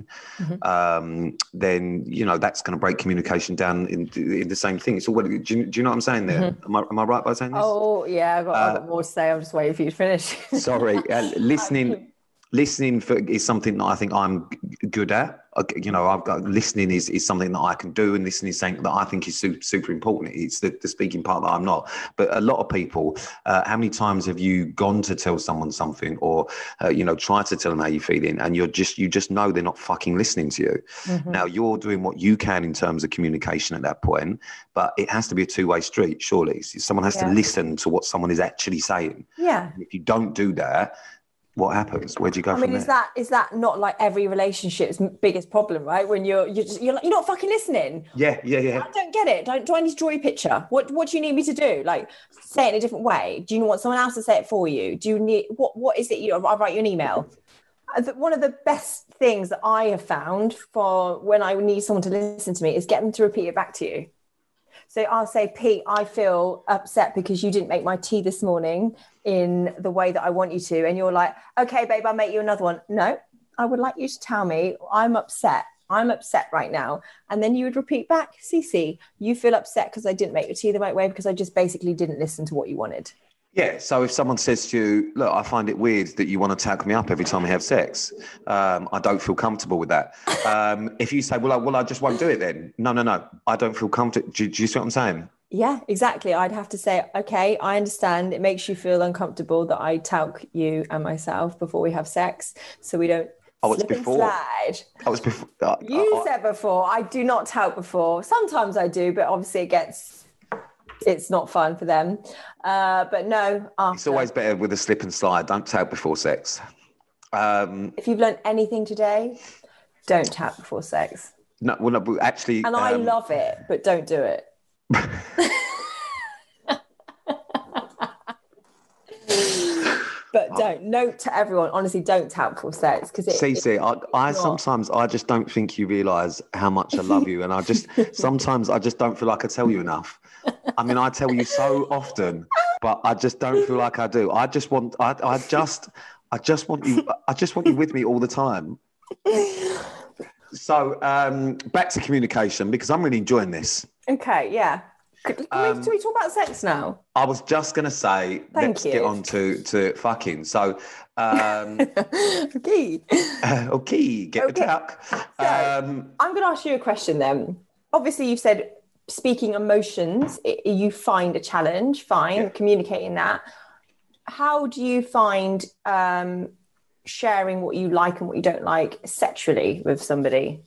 then that's going to break communication down in the same thing. It's all well. Do you know what I'm saying there? Am I right by saying this? Oh yeah, I've got more to say. I'm just waiting for you to finish. Sorry, listening is something that I think I'm good at. I've got listening is something that I can do, and listening is something that I think is super important. It's the speaking part that I'm not. But a lot of people, how many times have you gone to tell someone something, or try to tell them how you're feeling, and you just know they're not fucking listening to you. Now you're doing what you can in terms of communication at that point, but it has to be a two-way street. Surely, someone has to listen to what someone is actually saying. Yeah. And if you don't do that, what happens? Where do you go from there? Is that not like every relationship's biggest problem, right? When you're not fucking listening. Yeah. I don't get it. Do I need to draw you a picture? What do you need me to do? Like, say it in a different way. Do you want someone else to say it for you? Do you need what is it? I write you an email. One of the best things that I have found for when I need someone to listen to me is get them to repeat it back to you. So I'll say, Pete, I feel upset because you didn't make my tea this morning in the way that I want you to. And you're like, okay, babe, I'll make you another one. No, I would like you to tell me I'm upset. I'm upset right now. And then you would repeat back, Cece, you feel upset because I didn't make your tea the right way because I just basically didn't listen to what you wanted. Yeah, so if someone says to you, look, I find it weird that you want to tackle me up every time we have sex. I don't feel comfortable with that. If you say, well, I just won't do it then. No, I don't feel comfortable. Do you see what I'm saying? Yeah, exactly. I'd have to say, okay, I understand it makes you feel uncomfortable that I talc you and myself before we have sex, so we don't slip and slide. I was before. You said before. I do not talc before. Sometimes I do, but obviously it's not fun for them. But no, after. It's always better with a slip and slide. Don't talc before sex. If you've learned anything today, don't talc before sex. No, actually. And I love it, but don't do it. But don't. Note to everyone, honestly, don't talc before sex because Cece, I sometimes I just don't think you realise how much I love you, and sometimes I just don't feel like I tell you enough. I mean, I tell you so often, but I just don't feel like I do. I just want you with me all the time. So back to communication, because I'm really enjoying this. Okay, yeah. Can we talk about sex now? I was just going to say, let's get on to fucking. So, okay, get the talc. So, I'm going to ask you a question then. Obviously, you've said speaking emotions, you find a challenge, communicating that. How do you find sharing what you like and what you don't like sexually with somebody?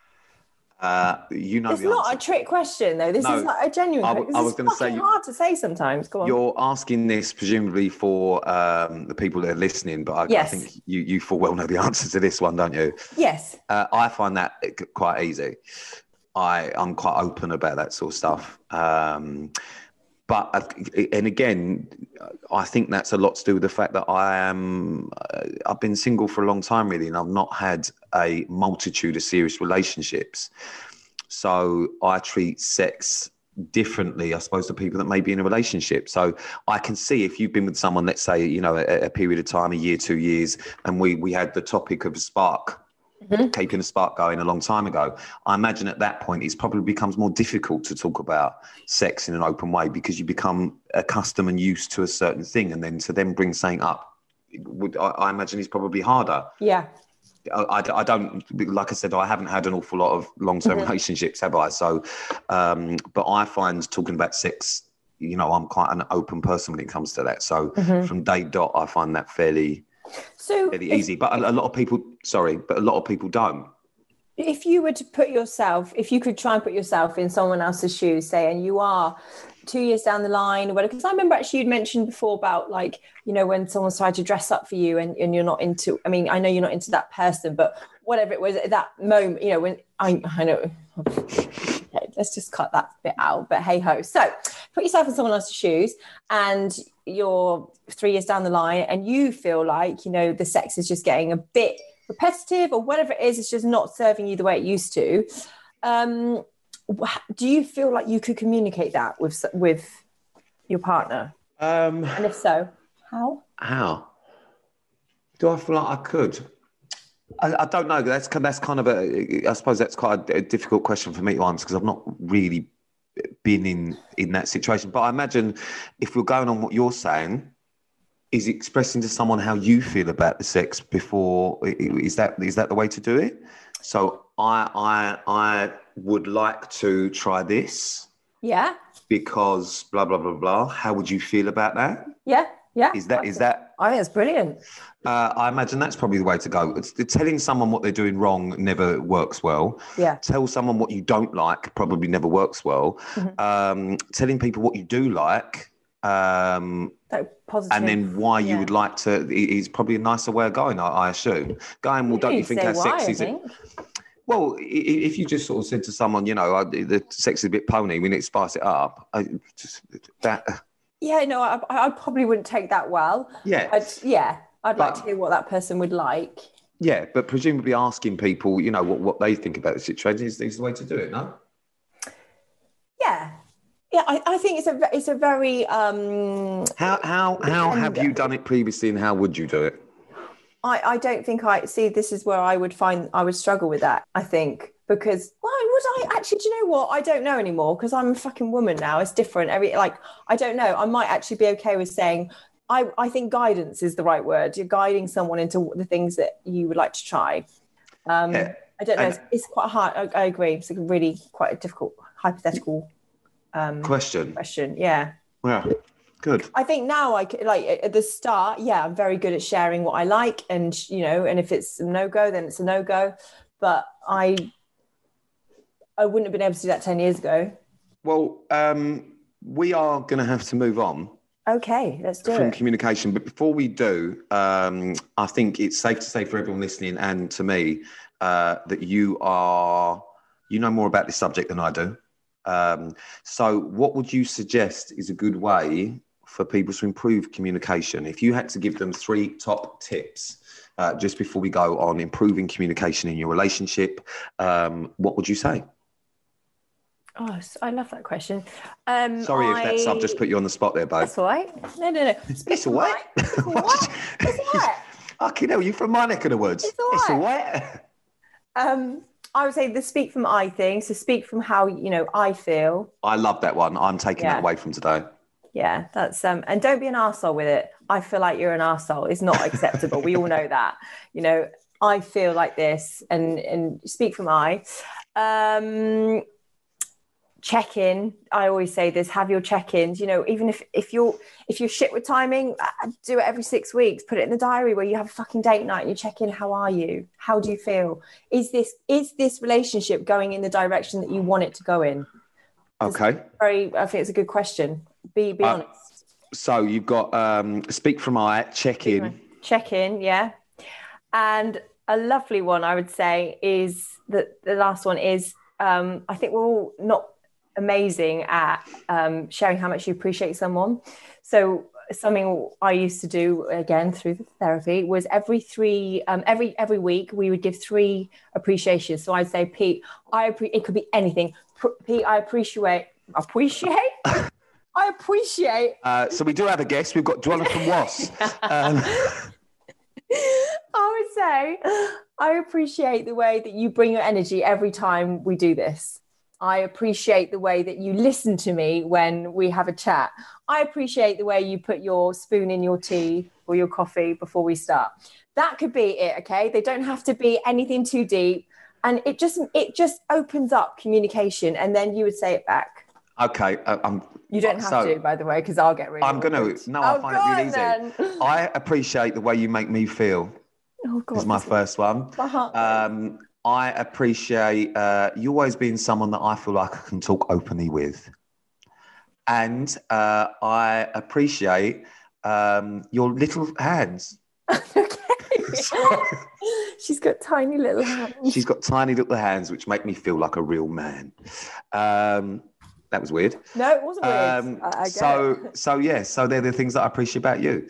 It's not a trick question though. This is like a genuine question. I was going to say, hard to say sometimes. Go on. You're asking this presumably for the people that are listening, but I think you full well know the answer to this one, don't you? Yes. I find that quite easy. I'm quite open about that sort of stuff. But again, I think that's a lot to do with the fact that I've been single for a long time, really, and I've not had a multitude of serious relationships. So I treat sex differently, I suppose, to people that may be in a relationship. So I can see if you've been with someone, let's say, a period of time, a year, 2 years, and we had the topic of a spark. keeping a spark going a long time ago. I imagine at that point, it probably becomes more difficult to talk about sex in an open way because you become accustomed and used to a certain thing. And then to then bring something up, I imagine is probably harder. Yeah. I don't, like I said, I haven't had an awful lot of long-term relationships, have I? So, but I find talking about sex, I'm quite an open person when it comes to that. So from day dot, I find that fairly easy. But a lot of people, but a lot of people don't. If you were to if you could try and put yourself in someone else's shoes, say, and you are 2 years down the line or whatever, because I remember actually you'd mentioned before about like, when someone's tried to dress up for you and you're not into, I mean, I know you're not into that person, but whatever it was at that moment, when I know, okay, let's just cut that bit out, but hey ho. So put yourself in someone else's shoes and you're 3 years down the line and you feel like, the sex is just getting a bit repetitive or whatever it is, it's just not serving you the way it used to. Do you feel like you could communicate that with your partner? And if so, how? How? Do I feel like I could? I don't know. That's kind of I suppose that's quite a difficult question for me to answer because I've not really been in that situation. But I imagine if we're going on what you're saying, is expressing to someone how you feel about the sex before, is that the way to do it? So I would like to try this. Yeah. Because blah, blah, blah, blah. How would you feel about that? Yeah. Yeah. Is that? I think it's brilliant. I imagine that's probably the way to go. Telling someone what they're doing wrong never works well. Yeah. Tell someone what you don't like probably never works well. Telling people what you do like, positive. and then why you would like to is probably a nicer way of going, I assume. Going, well, don't you think our sex is... Well, if you just sort of said to someone, the sex is a bit pony, we need to spice it up. Yeah, no, I probably wouldn't take that well. Yeah. I'd like to hear what that person would like. Yeah, but presumably asking people, what they think about the situation is the way to do it, no? Yeah. Yeah, I think it's a very... How have you done it previously and how would you do it? I don't think this is where I would struggle with that, I think, because would I actually, do you know what? I don't know anymore because I'm a fucking woman now. It's different. I don't know. I might actually be okay with saying, I think guidance is the right word. You're guiding someone into the things that you would like to try. I don't know. It's quite hard. I agree. It's really quite a difficult hypothetical question. Yeah. Yeah. Good. I think now at the start, I'm very good at sharing what I like and, and if it's a no-go, then it's a no-go. But I wouldn't have been able to do that 10 years ago. Well, we are going to have to move on. Okay, let's do it. From communication. But before we do, I think it's safe to say for everyone listening and to me that you know more about this subject than I do. So what would you suggest is a good way for people to improve communication? If you had to give them 3 top tips just before we go on improving communication in your relationship, what would you say? Oh, I love that question. Sorry if I've just put you on the spot there, babe. That's all right. No. It's all right. It's all right. It's all right. Fucking hell, you from my neck of the woods. It's all right. I would say the speak from I thing. So speak from how, I feel. I love that one. I'm taking that away from today. Yeah, that's and don't be an arsehole with it. I feel like you're an arsehole. It's not acceptable. We all know that. I feel like this and speak from I. Check in. I always say this, have your check-ins, even if you're shit with timing, do it every 6 weeks, put it in the diary where you have a fucking date night and you check in. How are you? How do you feel? Is this relationship going in the direction that you want it to go in? Okay. I think it's a good question. Be honest. So you've got speak from I, check in. Check in, yeah. And a lovely one I would say is that the last one is I think we're all not amazing at sharing how much you appreciate someone. So something I used to do again through the therapy was every week we would give 3 appreciations. So I'd say, Pete, it could be anything. Pete, I appreciate. I appreciate. So we do have a guest. We've got Dwella from Was. I would say I appreciate the way that you bring your energy every time we do this. I appreciate the way that you listen to me when we have a chat. I appreciate the way you put your spoon in your tea or your coffee before we start. That could be it, okay? They don't have to be anything too deep. And it just opens up communication, and then you would say it back. Okay. You don't have to, by the way, because I'll get really I'm going to. No, I find it really easy. Then. I appreciate the way you make me feel. Oh, God. Is my first one. My heart. I appreciate you always being someone that I feel like I can talk openly with. And I appreciate your little hands. Okay. She's got tiny little hands. She's got tiny little hands, which make me feel like a real man. That was weird. No, it wasn't weird. I get it. So they're the things that I appreciate about you.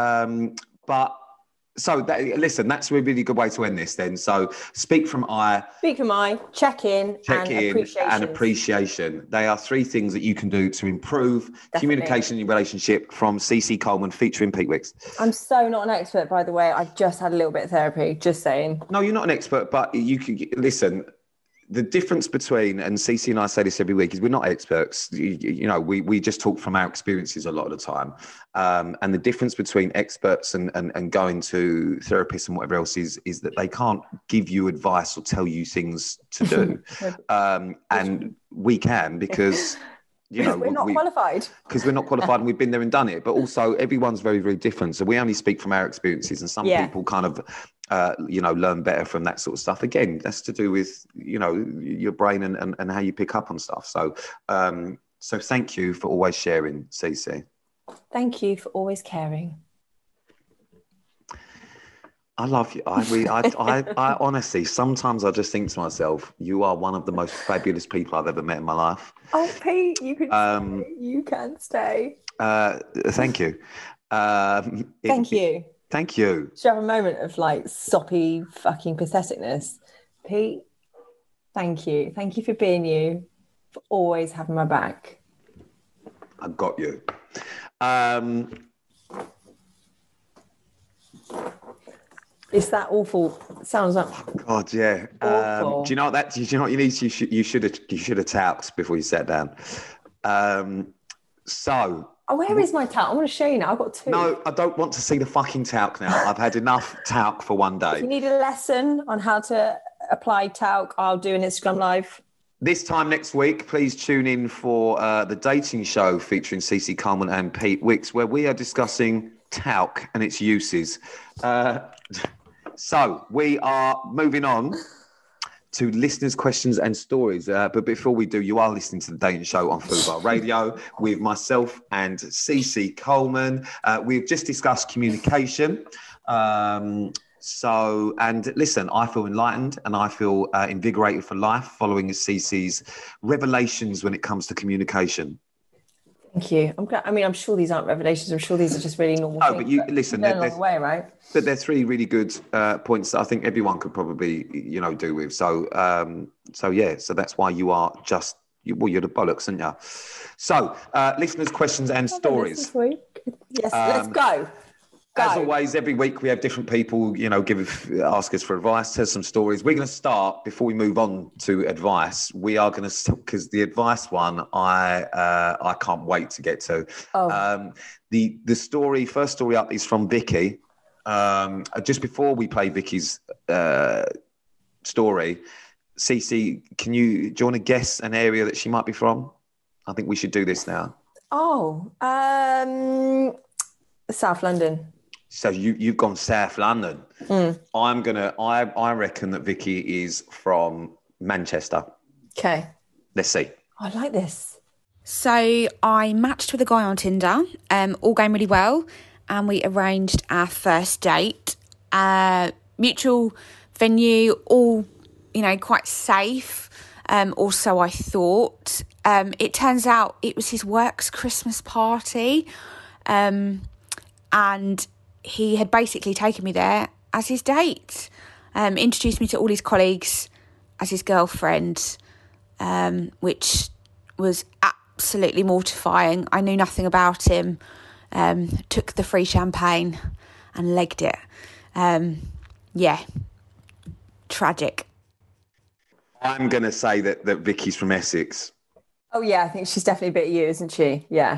Listen, that's a really good way to end this then. So speak from I, check in, and appreciation. They are three things that you can do to improve communication in your relationship from CC Coleman featuring Pete Wicks. I'm so not an expert, by the way. I've just had a little bit of therapy, just saying. No, you're not an expert, but you can listen. The difference between, and Cece and I say this every week, is we're not experts. You know, we just talk from our experiences a lot of the time. And the difference between experts and going to therapists and whatever else is that they can't give you advice or tell you things to do. And we can because... You know, we're not qualified. Because we're not qualified and we've been there and done it. But also everyone's very, very different. So we only speak from our experiences, and some people kind of, learn better from that sort of stuff. Again, that's to do with, your brain and how you pick up on stuff. So thank you for always sharing, Cece. Thank you for always caring. I love you. I honestly, sometimes I just think to myself, you are one of the most fabulous people I've ever met in my life. Oh, Pete, you can stay. Thank you. Thank you. Thank you. Should have a moment of like soppy fucking patheticness. Pete, thank you. Thank you for being you, for always having my back. I got you. It's that awful. Sounds like God, yeah. Awful. Do you know what that? Do you know what you need? You should have talked before you sat down. Where is my talc? I want to show you now. I've got two. No, I don't want to see the fucking talc now. I've had enough talc for one day. If you need a lesson on how to apply talc, I'll do an Instagram live. This time next week, please tune in for the dating show featuring Cece Coleman and Pete Wicks, where we are discussing talc and its uses. So we are moving on to listeners' questions and stories. But before we do, you are listening to the Dating Show on Fubar Radio with myself and Cece Coleman. We've just discussed communication. And listen, I feel enlightened and I feel invigorated for life following Cece's revelations when it comes to communication. Thank you. I'm glad. I mean, I'm sure these aren't revelations. I'm sure these are just really normal things. But you listen. Along the way, right? But they're three really good points that I think everyone could probably, do with. So that's why you are just. You're the bollocks, aren't you? So, listeners' questions and stories. Yes, let's go. As always, every week we have different people, ask us for advice, tell us some stories. We're going to start, before we move on to advice, we are going to, because the advice one, I can't wait to get to. Oh. The first story up is from Vicky. Just before we play Vicky's story, Cece, do you want to guess an area that she might be from? I think we should do this now. Oh, South London. So you've gone South London. Mm. I reckon that Vicky is from Manchester. Okay. Let's see. I like this. So I matched with a guy on Tinder, all going really well, and we arranged our first date. Mutual venue, all, quite safe. Also, I thought. It turns out it was his work's Christmas party. And he had basically taken me there as his date, introduced me to all his colleagues as his girlfriend, which was absolutely mortifying. I knew nothing about him, took the free champagne and legged it. Yeah. Tragic. I'm going to say that Vicky's from Essex. Oh, yeah, I think she's definitely a bit of you, isn't she? Yeah.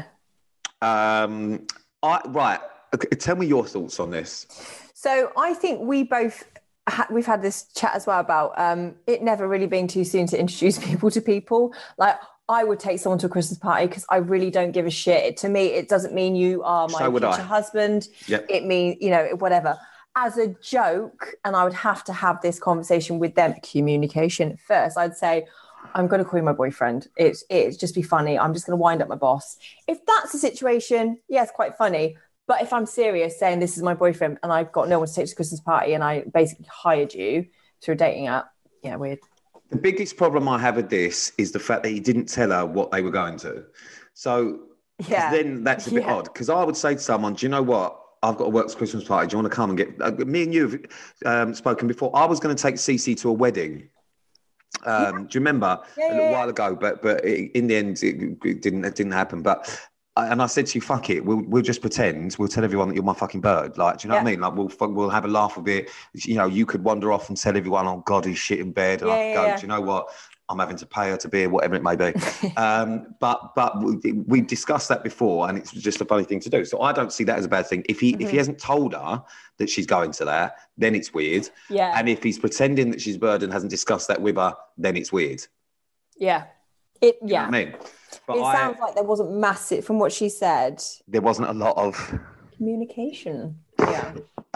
Right. Okay, tell me your thoughts on this. So I think we both, we've had this chat as well about it never really being too soon to introduce people to people. Like, I would take someone to a Christmas party because I really don't give a shit. To me, it doesn't mean you are my future husband. Yep. It means, whatever. As a joke, and I would have to have this conversation with them, communication first. I'd say, I'm going to call you my boyfriend. It's just be funny. I'm just going to wind up my boss. If that's the situation, yeah, it's quite funny. But if I'm serious, saying this is my boyfriend and I've got no one to take to the Christmas party and I basically hired you through a dating app, yeah, weird. The biggest problem I have with this is the fact that he didn't tell her what they were going to. So then that's a bit odd. Because I would say to someone, do you know what? I've got a works Christmas party. Do you want to come and get... me and you have spoken before. I was going to take Cece to a wedding. Do you remember? A little while ago. But in the end, it didn't happen. But... And I said to you, fuck it, we'll just pretend. We'll tell everyone that you're my fucking bird. Like, do you know what I mean? Like, we'll have a laugh with it. You know, you could wander off and tell everyone, oh, God, he's shit in bed. And I could go, do you know what? I'm having to pay her to beer, whatever it may be. But we discussed that before, and it's just a funny thing to do. So I don't see that as a bad thing. If he hasn't told her that she's going to that, then it's weird. Yeah. And if he's pretending that she's bird and hasn't discussed that with her, then it's weird. Yeah. You know what I mean? But it sounds like there wasn't massive, from what she said. There wasn't a lot of communication. Yeah.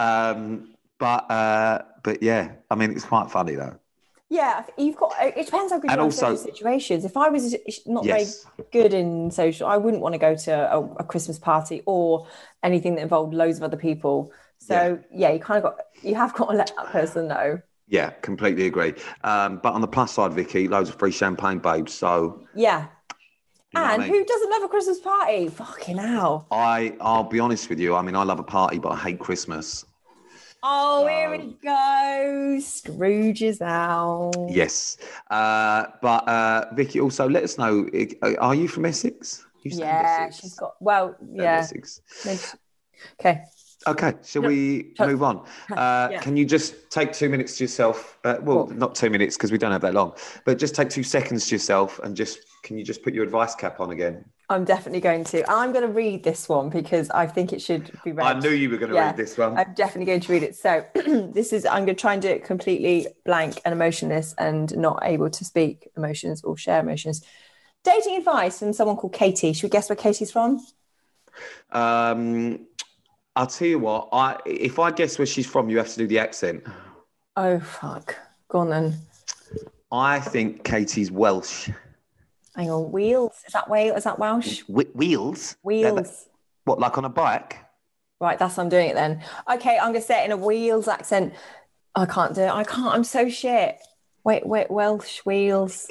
But yeah, I mean, it's quite funny though. Yeah, you've got. It depends how good you are in social situations. If I was not very good in social, I wouldn't want to go to a Christmas party or anything that involved loads of other people. So you have got to let that person know. Yeah, completely agree. But on the plus side, Vicky, loads of free champagne, babes. So yeah. You know and who doesn't love a Christmas party? Fucking hell. I'll be honest with you. I mean, I love a party, but I hate Christmas. Oh, here we go. Scrooge is out. Yes. But Vicky, also let us know, are you from Essex? Essex? She's got, Essex. Okay. Okay, shall we move on? Can you just take 2 minutes to yourself? Not 2 minutes because we don't have that long, but just take 2 seconds to yourself and can you just put your advice cap on again? I'm definitely going to. I'm going to read this one because I think it should be read. I knew you were going to read this one. I'm definitely going to read it. So I'm going to try and do it completely blank and emotionless and not able to speak emotions or share emotions. Dating advice from someone called Katie. Should we guess where Katie's from? I'll tell you what, if I guess where she's from, you have to do the accent. Oh, fuck. Go on then. I think Katie's Welsh. Hang on, Wheels? Is that Wales? Is that Welsh? Wheels? Wheels. What, like on a bike? Right, that's how I'm doing it then. Okay, I'm going to say it in a Wheels accent. I can't do it. I'm so shit. Wait, Welsh, Wheels.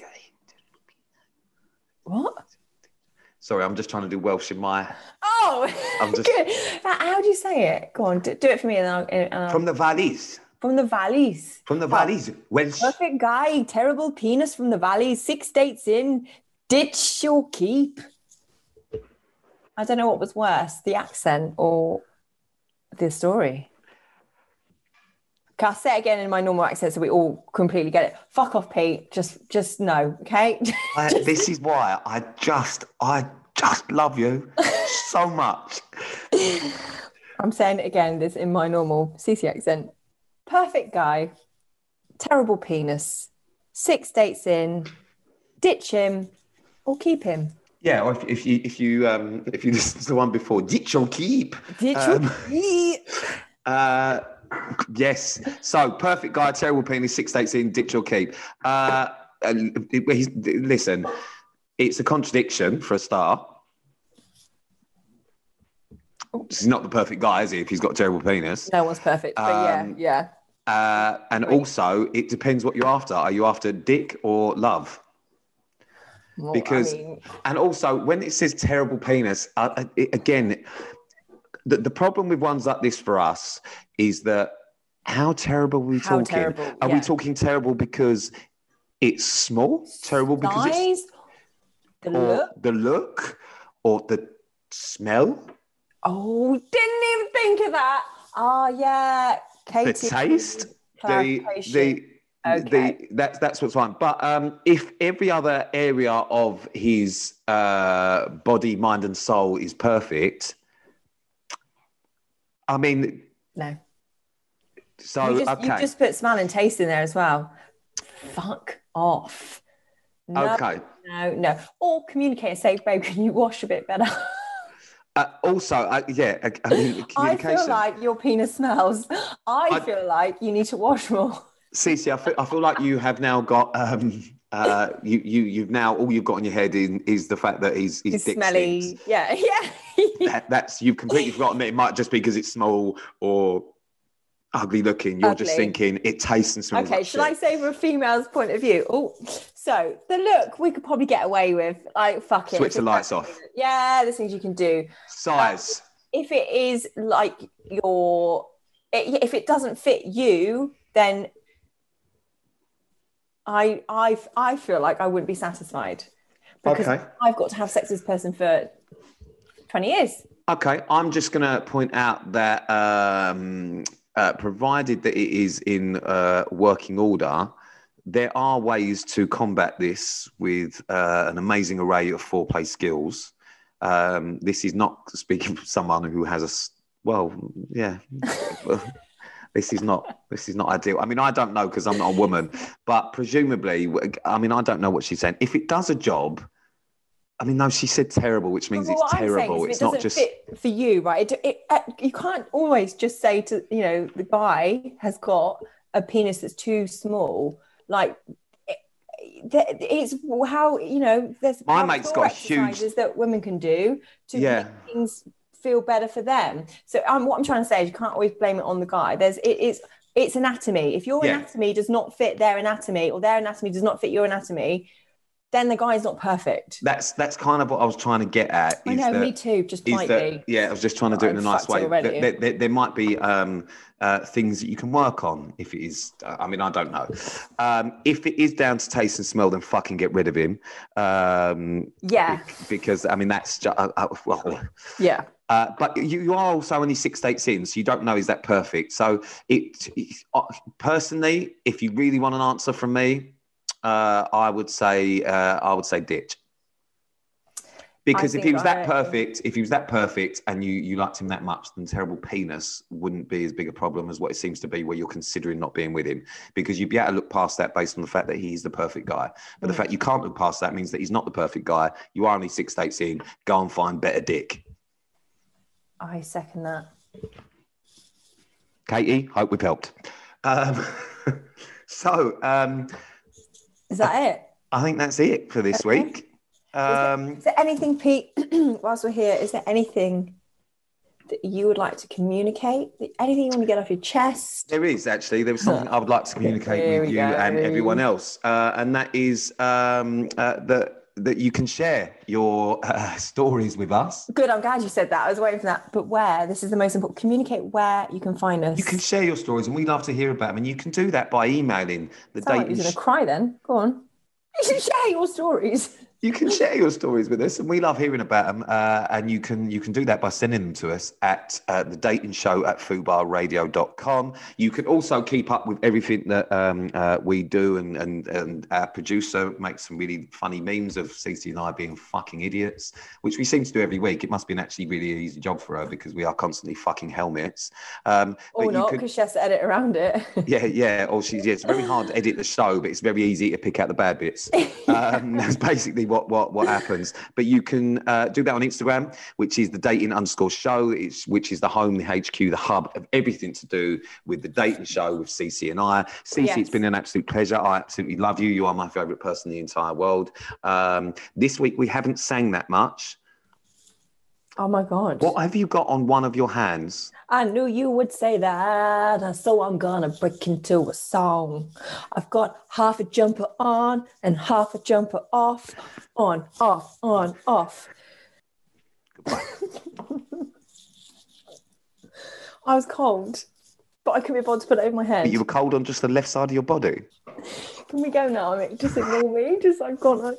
What? Sorry, I'm just trying to do Welsh in my... Oh, good. How do you say it? Go on, do it for me. And I'll... From the valleys. From the valleys. From the valleys. Welsh. Perfect guy, terrible penis from the valleys, 6 dates in, ditch or keep. I don't know what was worse, the accent or the story. Okay, I'll say it again in my normal accent so we all completely get it. Fuck off, Pete. Just no, okay? This is why I just love you so much. I'm saying it again, this in my normal CC accent. Perfect guy, terrible penis, 6 dates in, ditch him or keep him. Yeah, or if you listen to the one before, ditch or keep. Ditch or keep. Yes. So perfect guy, terrible penis, 6 dates in, ditch or keep. Listen, it's a contradiction for a start. He's not the perfect guy, is he? If he's got a terrible penis. No one's perfect, but yeah. And also, it depends what you're after. Are you after dick or love? Well, Because, and also, when it says terrible penis, again, the problem with ones like this for us is that how terrible are we talking? Terrible, Are we talking terrible because it's small? Terrible because it's the look or the smell? Oh, didn't even think of that. Oh, yeah. Katie. The taste? clarification. Okay. That's what's fine. But if every other area of his body, mind, and soul is perfect, I mean, No. so You just put smell and taste in there as well. Fuck off. No, okay. No. Or communicate and say, babe, can you wash a bit better? Also, I mean, communication. I feel like your penis smells. I feel like you need to wash more. Cece, I feel like you have now got you've now all you've got in your head is the fact that he's dick smelly. stinks. Yeah. That's you've completely forgotten that it might just be because it's small or ugly looking. You're just thinking it tastes and smells. Okay, shall I say from a female's point of view? Oh, so the look we could probably get away with. Like, fuck it. Switch the lights off. Yeah, there's things you can do. Size. If it is like if it doesn't fit you, then I feel like I wouldn't be satisfied because I've got to have sex with this person for 20 years. Okay, I'm just going to point out that provided that it is in working order, there are ways to combat this with an amazing array of foreplay skills. This is not speaking from someone who has This is not ideal. I mean, I don't know because I'm not a woman, but presumably, I mean, I don't know what she's saying. If it does a job, I mean, no, she said terrible, which means it's terrible. It's not just fit for you, right? You can't always just say to the guy has got a penis that's too small. Like it's how there's my mate's got a huge exercises that women can do to make things feel better for them. So what I'm trying to say is you can't always blame it on the guy. It's anatomy. If your anatomy does not fit their anatomy, or their anatomy does not fit your anatomy, then the guy is not perfect. That's kind of what I was trying to get at. I know, me too. Just politely. Yeah, I was just trying to do it in a nice way. There might be things that you can work on if it is. I mean, I don't know. If it is down to taste and smell, then fucking get rid of him. Because I mean that's just yeah. But you are also only 6 dates in, so you don't know is that perfect. So personally, if you really want an answer from me, I would say ditch. Because if he was that perfect and you liked him that much, then terrible penis wouldn't be as big a problem as what it seems to be where you're considering not being with him. Because you'd be able to look past that based on the fact that he's the perfect guy. But the fact you can't look past that means that he's not the perfect guy. You are only 6 dates in. Go and find better dick. I second that. Katie, hope we've helped. Is that it? I think that's it for this week. Is there anything, Pete, whilst we're here, is there anything that you would like to communicate? Anything you want to get off your chest? There is, actually. There was something I would like to communicate with you and everyone else. And that is that you can share your stories with us. Good, I'm glad you said that. I was waiting for that. But where? This is the most important. Communicate where you can find us. You can share your stories and we'd love to hear about them. And you can do that by emailing the date. Like you're going to cry then. Go on. You can share your stories. You can share your stories with us, and we love hearing about them. And you can do that by sending them to us at the dating show at fubarradio.com. You can also keep up with everything that we do, and our producer makes some really funny memes of Cece and I being fucking idiots, which we seem to do every week. It must be an actually really easy job for her because we are constantly fucking helmets. Or not, because she has to edit around it. Yeah. Or it's very hard to edit the show, but it's very easy to pick out the bad bits. That's basically what happens. But you can do that on Instagram, which is the dating_show, which is the home, the HQ, the hub of everything to do with the dating show with Cece and I. Cece, yes. It's been an absolute pleasure. I absolutely love you. You are my favourite person in the entire world. This week we haven't sang that much. Oh my God. What have you got on one of your hands? I knew you would say that, so I'm gonna break into a song. I've got half a jumper on and half a jumper off. On, off, on, off. Goodbye. I was cold, but I couldn't be bothered to put it over my head. But you were cold on just the left side of your body? Can we go now? I mean, just ignore me. I've gone.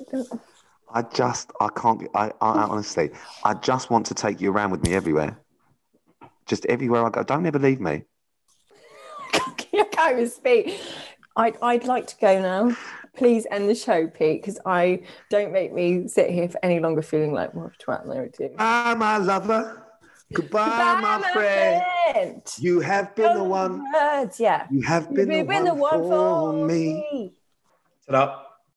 I honestly, I just want to take you around with me everywhere. Just everywhere I go. Don't ever leave me. I can't even speak. I'd like to go now. Please end the show, Pete, because I don't make me sit here for any longer feeling like what a twat there too. Bye, my lover. Goodbye, my friend. You have been the one. Words, yeah. You have been the one for me. Ta-da.